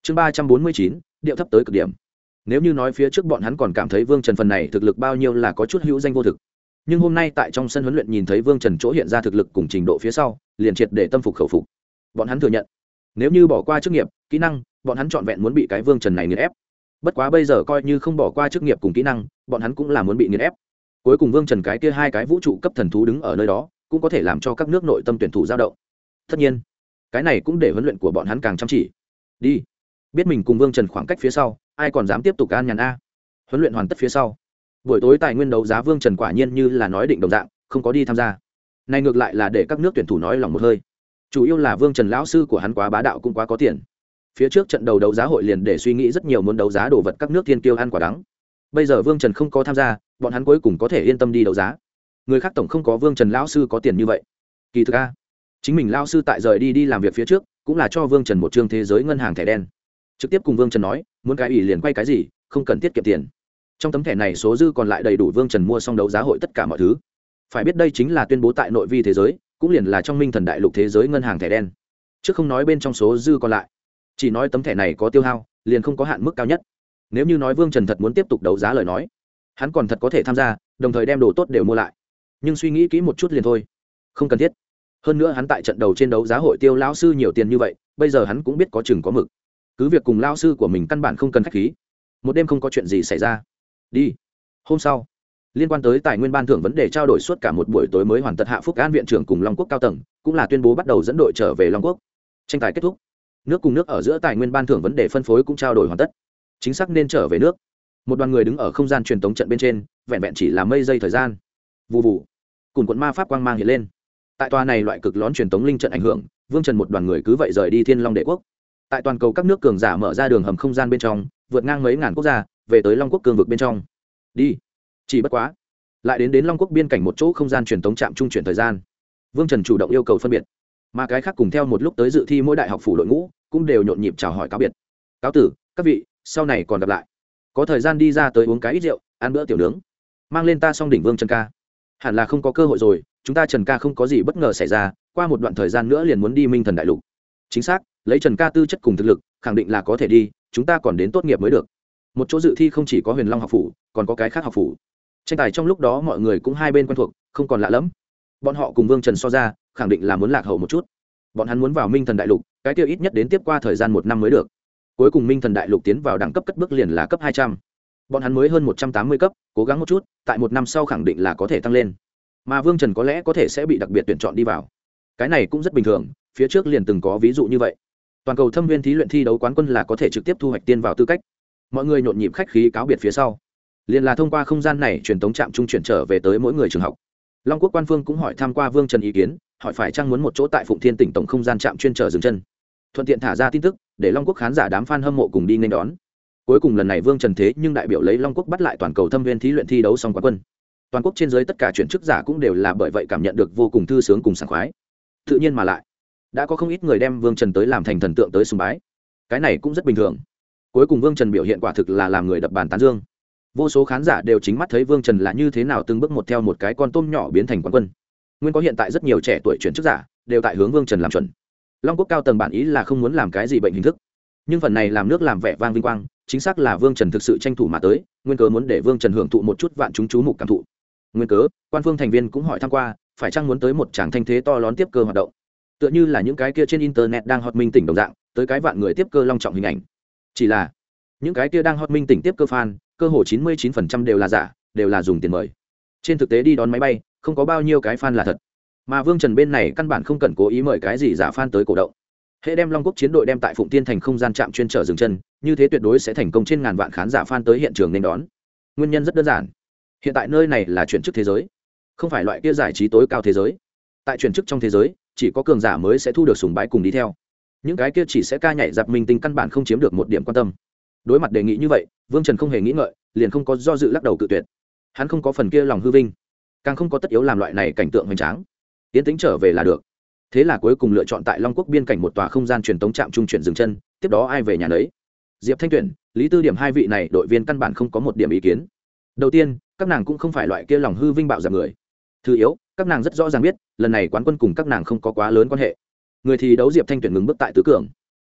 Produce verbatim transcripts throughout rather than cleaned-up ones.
chương ba trăm bốn mươi chín điệu thấp tới cực điểm. Nếu như nói phía trước bọn hắn còn cảm thấy Vương Trần phần này thực lực bao nhiêu là có chút hữu danh vô thực, nhưng hôm nay tại trong sân huấn luyện nhìn thấy Vương Trần chỗ hiện ra thực lực cùng trình độ phía sau, liền triệt để tâm phục khẩu phục. Bọn hắn thừa nhận, nếu như bỏ qua chức nghiệp, kỹ năng, bọn hắn trọn vẹn muốn bị cái Vương Trần này nghiền ép. Bất quá bây giờ coi như không bỏ qua chức nghiệp cùng kỹ năng, bọn hắn cũng là muốn bị nghiền ép. Cuối cùng Vương Trần cái kia hai cái vũ trụ cấp thần thú đứng ở nơi đó, cũng có thể làm cho các nước nội tâm tuyển thủ dao động. Tất nhiên, cái này cũng để huấn luyện của bọn hắn càng chăm chỉ. Đi. Biết mình cùng Vương Trần khoảng cách phía sau, ai còn dám tiếp tục an nhàn a. Huấn luyện hoàn tất phía sau, buổi tối tài nguyên đấu giá Vương Trần quả nhiên như là nói định đồng dạng, không có đi tham gia. Này ngược lại là để các nước tuyển thủ nói lòng một hơi. Chủ yếu là Vương Trần lão sư của hắn quá bá đạo cũng quá có tiền. Phía trước trận đầu đấu giá hội liền để suy nghĩ rất nhiều muốn đấu giá đồ vật các nước thiên kiêu ăn quả đắng. Bây giờ Vương Trần không có tham gia, bọn hắn cuối cùng có thể yên tâm đi đấu giá. Người khác tổng không có Vương Trần lão sư có tiền như vậy. Kỳ thực a, chính mình lão sư tại rời đi đi làm việc phía trước, cũng là cho Vương Trần một trương thế giới ngân hàng thẻ đen. Trực tiếp cùng Vương Trần nói, muốn cái ủy liền quay cái gì, không cần tiết kiệm tiền. Trong tấm thẻ này số dư còn lại đầy đủ Vương Trần mua xong đấu giá hội tất cả mọi thứ. Phải biết đây chính là tuyên bố tại nội vi thế giới, cũng liền là trong Minh Thần Đại Lục thế giới ngân hàng thẻ đen. Chứ không nói bên trong số dư còn lại, chỉ nói tấm thẻ này có tiêu hao, liền không có hạn mức cao nhất. Nếu như nói Vương Trần thật muốn tiếp tục đấu giá lời nói, hắn còn thật có thể tham gia, đồng thời đem đồ tốt đều mua lại. Nhưng suy nghĩ kỹ một chút liền thôi, không cần thiết. Hơn nữa hắn tại trận đầu trên đấu giá hội tiêu lão sư nhiều tiền như vậy, bây giờ hắn cũng biết có chừng có mực. Cứ việc cùng lão sư của mình căn bản không cần khách khí. Một đêm không có chuyện gì xảy ra. Đi. Hôm sau, liên quan tới tài nguyên ban thưởng vấn đề trao đổi suốt cả một buổi tối mới hoàn tất, Hạ Phúc An viện trưởng cùng Long Quốc cao tầng cũng là tuyên bố bắt đầu dẫn đội trở về Long Quốc. Tranh tài kết thúc, nước cùng nước ở giữa tài nguyên ban thưởng vấn đề phân phối cũng trao đổi hoàn tất, chính xác nên trở về nước. Một đoàn người đứng ở không gian truyền tống trận bên trên, vẹn vẹn chỉ là mây giây thời gian. Vù vù, cùng quận ma pháp quang mang hiện lên. Tại tòa này loại cực lón truyền tống linh trận ảnh hưởng, Vương Trần một đoàn người cứ vậy rời đi Thiên Long Đệ Quốc. Tại toàn cầu các nước cường giả mở ra đường hầm không gian bên trong, vượt ngang mấy ngàn quốc gia, về tới Long Quốc cương vực bên trong. Đi. Chỉ bất quá, lại đến đến Long Quốc biên cảnh một chỗ không gian truyền tống trạm trung chuyển thời gian. Vương Trần chủ động yêu cầu phân biệt, mà cái khác cùng theo một lúc tới dự thi mỗi đại học phủ đội ngũ cũng đều nhộn nhịp chào hỏi cáo biệt. Cáo tử, các vị, sau này còn gặp lại. Có thời gian đi ra tới uống cái ít rượu, ăn bữa tiểu nướng. Mang lên ta song đỉnh Vương Trần ca. Hẳn là không có cơ hội rồi, chúng ta Trần ca không có gì bất ngờ xảy ra, qua một đoạn thời gian nữa liền muốn đi Minh Thần Đại Lục. Chính xác, lấy Trần ca tư chất cùng thực lực, khẳng định là có thể đi, chúng ta còn đến tốt nghiệp mới được. Một chỗ dự thi không chỉ có Huyền Long học phủ, còn có cái khác học phủ. Tranh tài trong lúc đó mọi người cũng hai bên quen thuộc, không còn lạ lẫm. Bọn họ cùng Vương Trần so ra, khẳng định là muốn lạc hậu một chút. Bọn hắn muốn vào Minh Thần Đại Lục, cái tiêu ít nhất đến tiếp qua thời gian một năm mới được. Cuối cùng Minh Thần Đại Lục tiến vào đẳng cấp cất bước liền là cấp hai trăm. Bọn hắn mới hơn một trăm tám mươi cấp, cố gắng một chút, tại một năm sau khẳng định là có thể tăng lên. Mà Vương Trần có lẽ có thể sẽ bị đặc biệt tuyển chọn đi vào. Cái này cũng rất bình thường, phía trước liền từng có ví dụ như vậy. Toàn cầu thâm viên thí luyện thi đấu quán quân là có thể trực tiếp thu hoạch tiên vào tư cách. Mọi người nhộn nhịp khách khí cáo biệt phía sau, liền là thông qua không gian này truyền tống trạm trung chuyển trở về tới mỗi người trường học. Long Quốc quan phương cũng hỏi tham qua Vương Trần ý kiến, hỏi phải chăng muốn một chỗ tại Phụng Thiên tỉnh tổng không gian trạm chuyên trở dừng chân, thuận tiện thả ra tin tức để Long Quốc khán giả đám fan hâm mộ cùng đi nên đón. Cuối cùng lần này Vương Trần thế nhưng đại biểu lấy Long Quốc bắt lại toàn cầu thâm viên thí luyện thi đấu xong quán quân. Toàn quốc trên dưới tất cả chuyển chức giả cũng đều là bởi vậy cảm nhận được vô cùng thư sướng cùng sảng khoái. Tự nhiên mà lại, đã có không ít người đem Vương Trần tới làm thành thần tượng tới sùng bái. Cái này cũng rất bình thường. Cuối cùng Vương Trần biểu hiện quả thực là làm người đập bàn tán dương. Vô số khán giả đều chính mắt thấy Vương Trần là như thế nào từng bước một theo một cái con tôm nhỏ biến thành quán quân. Nguyên có hiện tại rất nhiều trẻ tuổi chuyển chức giả đều tại hướng Vương Trần làm chuẩn. Long Quốc cao tầng bản ý là không muốn làm cái gì bệnh hình thức, nhưng phần này làm nước làm vẻ vang vinh quang, chính xác là Vương Trần thực sự tranh thủ mà tới, nguyên cớ muốn để Vương Trần hưởng thụ một chút vạn chúng chú mục cảm thụ. Nguyên cớ, quan phương thành viên cũng hỏi tham qua, phải chăng muốn tới một tràng thanh thế to lớn tiếp cơ hoạt động. Tựa như là những cái kia trên internet đang hot minh tỉnh đồng dạng, tới cái vạn người tiếp cơ long trọng hình ảnh. Chỉ là, những cái kia đang hot minh tỉnh tiếp cơ fan, cơ hồ chín mươi chín phần trăm đều là giả, đều là dùng tiền mời. Trên thực tế đi đón máy bay, không có bao nhiêu cái fan là thật. Mà Vương Trần bên này căn bản không cần cố ý mời cái gì giả fan tới cổ động. Hệ đem Long Quốc chiến đội đem tại Phụng Tiên thành không gian trạm chuyên trở dừng chân, như thế tuyệt đối sẽ thành công trên ngàn vạn khán giả fan tới hiện trường nên đón. Nguyên nhân rất đơn giản. Hiện tại nơi này là chuyển chức thế giới, không phải loại kia giải trí tối cao thế giới. Tại chuyển chức trong thế giới, chỉ có cường giả mới sẽ thu được sùng bái cùng đi theo. Những cái kia chỉ sẽ ca nhảy dạp minh tinh căn bản không chiếm được một điểm quan tâm. Đối mặt đề nghị như vậy, Vương Trần không hề nghĩ ngợi, liền không có do dự lắc đầu cự tuyệt. Hắn không có phần kia lòng hư vinh, càng không có tất yếu làm loại này cảnh tượng hoành tráng. Tiến tính trở về là được. Thế là cuối cùng lựa chọn tại Long Quốc biên cảnh một tòa không gian truyền tống trạm trung chuyển dừng chân, tiếp đó ai về nhà nấy. Diệp Thanh Tuyển, Lý Tư Điểm hai vị này đội viên căn bản không có một điểm ý kiến. Đầu tiên, các nàng cũng không phải loại kia lòng hư vinh bạo dạn người. Thứ yếu, các nàng rất rõ ràng biết, lần này quán quân cùng các nàng không có quá lớn quan hệ. Người thì đấu Diệp Thanh Tuyển ngừng bước tại tứ cường.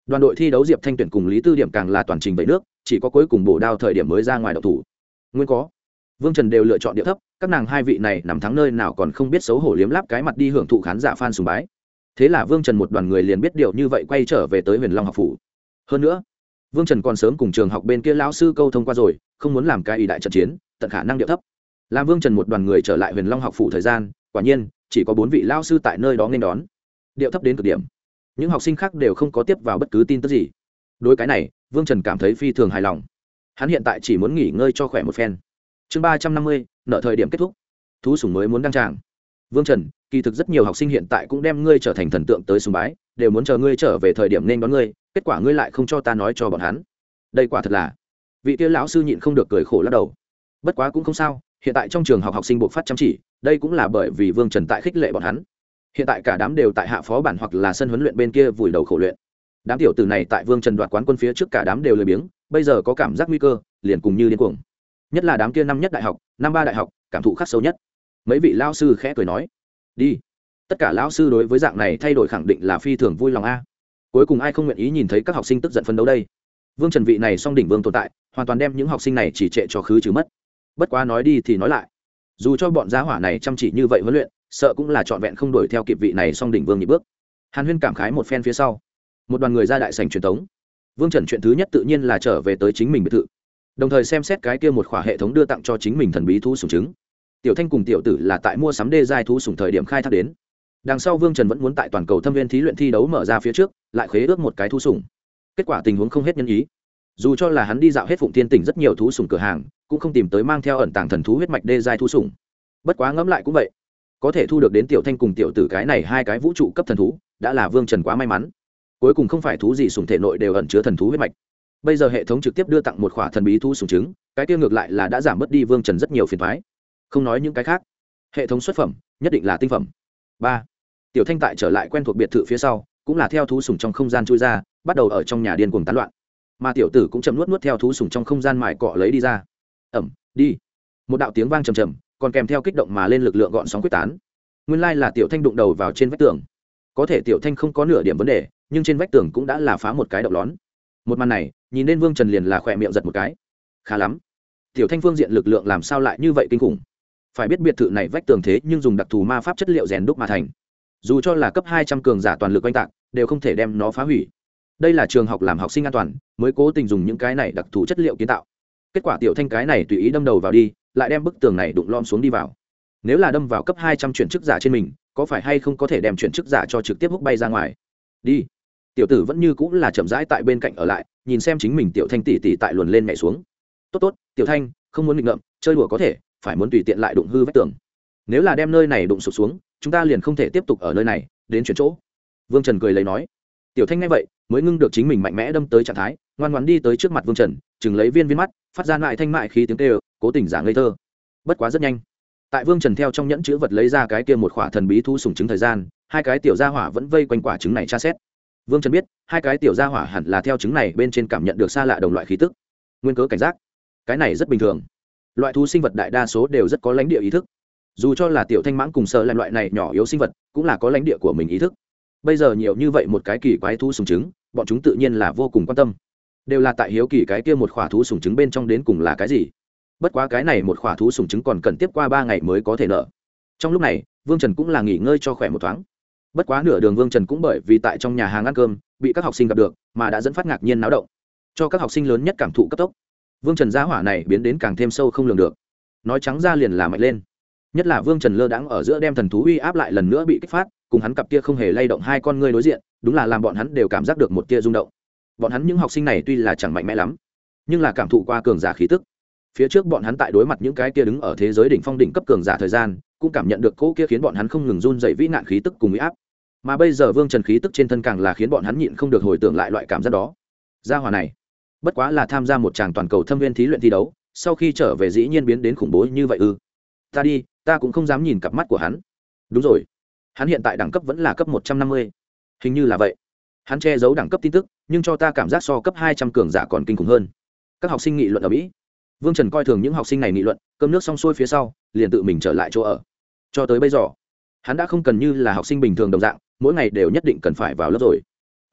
Đoàn đội thi đấu Diệp Thanh tuyển cùng Lý Tư Điểm càng là toàn trình vẩy nước, chỉ có cuối cùng bổ đao thời điểm mới ra ngoài độc thủ. Nguyên có Vương Trần đều lựa chọn địa thấp, các nàng hai vị này nằm thắng nơi nào còn không biết xấu hổ liếm láp cái mặt đi hưởng thụ khán giả fan sùng bái. Thế là Vương Trần một đoàn người liền biết điều như vậy quay trở về tới Huyền Long học phủ. Hơn nữa, Vương Trần còn sớm cùng trường học bên kia lão sư câu thông qua rồi, không muốn làm cái ý đại trận chiến, tận khả năng địa thấp. Làm Vương Trần một đoàn người trở lại Huyền Long học phủ thời gian, quả nhiên chỉ có bốn vị lão sư tại nơi đó nên đón. Điệu thấp đến cực điểm. Những học sinh khác đều không có tiếp vào bất cứ tin tức gì. Đối cái này, Vương Trần cảm thấy phi thường hài lòng. Hắn hiện tại chỉ muốn nghỉ ngơi cho khỏe một phen. Chương ba trăm năm mươi, nợ thời điểm kết thúc. Thú sủng mới muốn đăng tràng. Vương Trần, kỳ thực rất nhiều học sinh hiện tại cũng đem ngươi trở thành thần tượng tới sùng bái, đều muốn chờ ngươi trở về thời điểm nên đón ngươi, kết quả ngươi lại không cho ta nói cho bọn hắn. Đây quả thật là. Vị kia lão sư nhịn không được cười khổ lắc đầu. Bất quá cũng không sao, hiện tại trong trường học học sinh buộc phát chăm chỉ, đây cũng là bởi vì Vương Trần tại khích lệ bọn hắn. Hiện tại cả đám đều tại hạ phó bản hoặc là sân huấn luyện bên kia vùi đầu khổ luyện. Đám tiểu tử này tại Vương Trần đoạt quán quân phía trước cả đám đều lười biếng, bây giờ có cảm giác nguy cơ, liền cùng như điên cuồng. Nhất là đám kia năm nhất đại học, năm ba đại học, cảm thụ khắc sâu nhất. Mấy vị lão sư khẽ cười nói, đi. Tất cả lão sư đối với dạng này thay đổi khẳng định là phi thường vui lòng a. Cuối cùng ai không nguyện ý nhìn thấy các học sinh tức giận phấn đấu đây. Vương Trần vị này song đỉnh vương tồn tại, hoàn toàn đem những học sinh này chỉ trệ cho khứ trừ mất. Bất quá nói đi thì nói lại, dù cho bọn gia hỏa này chăm chỉ như vậy huấn luyện, sợ cũng là trọn vẹn không đuổi theo kịp vị này song đỉnh vương nhị bước. Hàn Huyên cảm khái một phen phía sau, một đoàn người ra đại sảnh truyền tống. Vương Trần chuyện thứ nhất tự nhiên là trở về tới chính mình biệt thự, đồng thời xem xét cái kia một khỏa hệ thống đưa tặng cho chính mình thần bí thú sủng trứng. Tiểu Thanh cùng tiểu tử là tại mua sắm đê giai thú sủng thời điểm khai thác đến. Đằng sau Vương Trần vẫn muốn tại toàn cầu thâm viên thí luyện thi đấu mở ra phía trước, lại khế ước một cái thú sủng. Kết quả tình huống không hết nhân ý. Dù cho là hắn đi dạo hết Phụng Thiên tỉnh rất nhiều thú sủng cửa hàng, cũng không tìm tới mang theo ẩn tàng thần thú huyết mạch đê giai thú sủng. Bất quá ngẫm lại cũng vậy, có thể thu được đến tiểu Thanh cùng tiểu tử cái này hai cái vũ trụ cấp thần thú, đã là Vương Trần quá may mắn. Cuối cùng không phải thú gì sủng thể nội đều ẩn chứa thần thú huyết mạch. Bây giờ hệ thống trực tiếp đưa tặng một khỏa thần bí thú sủng trứng, cái kia ngược lại là đã giảm bớt đi Vương Trần rất nhiều phiền toái. Không nói những cái khác, hệ thống xuất phẩm nhất định là tinh phẩm. Ba, tiểu Thanh tại trở lại quen thuộc biệt thự phía sau, cũng là theo thú sủng trong không gian chui ra, bắt đầu ở trong nhà điên cuồng tán loạn. Mà tiểu tử cũng chậm nuốt nuốt theo thú sủng trong không gian mài cọ lấy đi ra. Ẩm, đi. Một đạo tiếng vang trầm trầm, còn kèm theo kích động mà lên lực lượng gọn sóng quyết tán. Nguyên lai là tiểu Thanh đụng đầu vào trên vách tường. Có thể tiểu Thanh không có nửa điểm vấn đề, nhưng trên vách tường cũng đã là phá một cái động lón. Một màn này, nhìn đến Vương Trần liền là khỏe miệng giật một cái. Khá lắm. Tiểu Thanh phương diện lực lượng làm sao lại như vậy kinh khủng? Phải biết biệt thự này vách tường thế nhưng dùng đặc thù ma pháp chất liệu rèn đúc mà thành. Dù cho là cấp hai trăm cường giả toàn lực oanh tạc, đều không thể đem nó phá hủy. Đây là trường học làm học sinh an toàn, mới cố tình dùng những cái này đặc thù chất liệu kiến tạo. Kết quả tiểu Thanh cái này tùy ý đâm đầu vào đi, lại đem bức tường này đụng lom xuống đi vào. Nếu là đâm vào cấp hai trăm chuyển chức giả trên mình, có phải hay không có thể đem chuyển chức giả cho trực tiếp húc bay ra ngoài? Đi. Tiểu tử vẫn như cũng là chậm rãi tại bên cạnh ở lại, nhìn xem chính mình tiểu Thanh tỷ tỷ tại luồn lên nhảy xuống. Tốt tốt, tiểu Thanh, không muốn nghịch ngợm, chơi đùa có thể, phải muốn tùy tiện lại đụng hư vách tường. Nếu là đem nơi này đụng sụp xuống, chúng ta liền không thể tiếp tục ở nơi này, đến chuyển chỗ. Vương Trần cười lấy nói. Tiểu Thanh nghe vậy, mới ngưng được chính mình mạnh mẽ đâm tới trạng thái, ngoan ngoãn đi tới trước mặt Vương Trần, chừng lấy viên viên mắt, phát ra lại thanh mại khí tiếng kêu, cố tình giả ngây thơ. Bất quá rất nhanh, tại Vương Trần theo trong nhẫn chữ vật lấy ra cái kia một khỏa thần bí thú sủng trứng thời gian, hai cái tiểu gia hỏa vẫn vây quanh quả trứng này tra xét. Vương Trần biết, hai cái tiểu gia hỏa hẳn là theo trứng này bên trên cảm nhận được xa lạ đồng loại khí tức. Nguyên cớ cảnh giác. Cái này rất bình thường. Loại thú sinh vật đại đa số đều rất có lãnh địa ý thức. Dù cho là tiểu Thanh mãng cùng sợ làm loại này nhỏ yếu sinh vật, cũng là có lãnh địa của mình ý thức. Bây giờ nhiều như vậy một cái kỳ quái thú sủng trứng, bọn chúng tự nhiên là vô cùng quan tâm. Đều là tại hiếu kỳ cái kia một khỏa thú sủng trứng bên trong đến cùng là cái gì. Bất quá cái này một khỏa thú sủng trứng còn cần tiếp qua ba ngày mới có thể nở. Trong lúc này, Vương Trần cũng là nghỉ ngơi cho khỏe một thoáng. Bất quá nửa đường Vương Trần cũng bởi vì tại trong nhà hàng ăn cơm, bị các học sinh gặp được, mà đã dẫn phát ngạc nhiên náo động. Cho các học sinh lớn nhất cảm thụ cấp tốc. Vương Trần gia hỏa này biến đến càng thêm sâu không lường được. Nói trắng ra liền là mạnh lên. Nhất là Vương Trần lơ đãng ở giữa đem thần thú uy áp lại lần nữa bị kích phát, cùng hắn cặp kia không hề lay động hai con ngươi đối diện, đúng là làm bọn hắn đều cảm giác được một tia rung động. Bọn hắn những học sinh này tuy là chẳng mạnh mẽ lắm, nhưng là cảm thụ qua cường giả khí tức. Phía trước bọn hắn tại đối mặt những cái kia đứng ở thế giới đỉnh phong đỉnh cấp cường giả thời gian, cũng cảm nhận được cỗ kia khiến bọn hắn không ngừng run dậy vĩ nạn khí tức cùng uy áp. Mà bây giờ Vương Trần khí tức trên thân càng là khiến bọn hắn nhịn không được hồi tưởng lại loại cảm giác đó. Gia hỏa này, bất quá là tham gia một tràng toàn cầu thâm viên thí luyện thi đấu, sau khi trở về dĩ nhiên biến đến khủng bố như vậy ư? Ta đi, ta cũng không dám nhìn cặp mắt của hắn. Đúng rồi, hắn hiện tại đẳng cấp vẫn là cấp một trăm năm mươi, hình như là vậy. Hắn che giấu đẳng cấp tin tức, nhưng cho ta cảm giác so cấp hai trăm cường giả còn kinh khủng hơn. Các học sinh nghị luận ở mỹ. Vương Trần coi thường những học sinh này nghị luận, cơm nước xong xuôi phía sau, liền tự mình trở lại chỗ ở. Cho tới bây giờ, hắn đã không cần như là học sinh bình thường đồng dạng, mỗi ngày đều nhất định cần phải vào lớp rồi.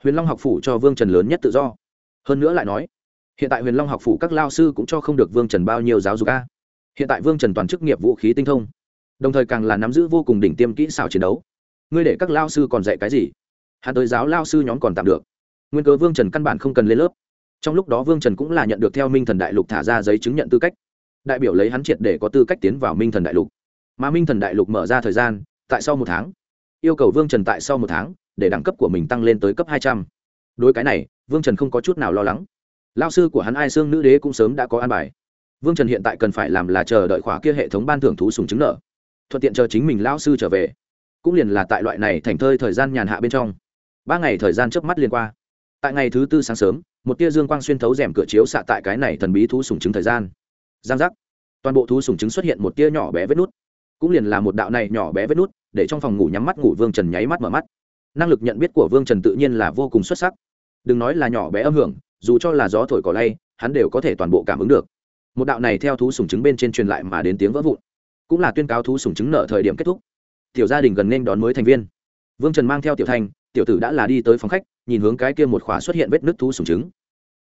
Huyền Long học phủ cho Vương Trần lớn nhất tự do. Hơn nữa lại nói, hiện tại Huyền Long học phủ các lao sư cũng cho không được Vương Trần bao nhiêu giáo dục a. Hiện tại Vương Trần toàn chức nghiệp vũ khí tinh thông, đồng thời càng là nắm giữ vô cùng đỉnh tiêm kỹ xảo chiến đấu. Ngươi để các lao sư còn dạy cái gì? Hắn tới giáo lao sư nhóm còn tạm được. Nguyên cớ Vương Trần căn bản không cần lên lớp. Trong lúc đó Vương Trần cũng là nhận được theo Minh Thần Đại Lục thả ra giấy chứng nhận tư cách, đại biểu lấy hắn triệt để có tư cách tiến vào Minh Thần Đại Lục. Mà Minh Thần Đại Lục mở ra thời gian tại sau một tháng, yêu cầu Vương Trần tại sau một tháng để đẳng cấp của mình tăng lên tới cấp hai trăm. Đối cái này, Vương Trần không có chút nào lo lắng. Lao sư của hắn Ai Xương Nữ Đế cũng sớm đã có an bài. Vương Trần hiện tại cần phải làm là chờ đợi khóa kia hệ thống ban thưởng thú sùng chứng nợ, thuận tiện chờ chính mình lao sư trở về. Cũng liền là tại loại này thành thơi thời gian nhàn hạ bên trong. Ba ngày thời gian chớp mắt liền qua. Tại ngày thứ tư sáng sớm, một tia dương quang xuyên thấu rèm cửa chiếu xạ tại cái này thần bí thú sùng chứng thời gian. Giang giác. Toàn bộ thú sùng chứng xuất hiện một tia nhỏ bé vết nút. Cũng liền là một đạo này nhỏ bé vết nút, để trong phòng ngủ nhắm mắt ngủ Vương Trần nháy mắt mở mắt. Năng lực nhận biết của Vương Trần tự nhiên là vô cùng xuất sắc. Đừng nói là nhỏ bé âm hưởng, dù cho là gió thổi cỏ lay, hắn đều có thể toàn bộ cảm ứng được. Một đạo này theo thú sùng trứng bên trên truyền lại mà đến tiếng vỡ vụn, cũng là tuyên cáo thú sùng trứng nợ thời điểm kết thúc. Tiểu gia đình gần nên đón mới thành viên. Vương Trần mang theo Tiểu Thành, tiểu tử đã là đi tới phòng khách, nhìn hướng cái kia một khóa xuất hiện vết nứt thú sùng trứng,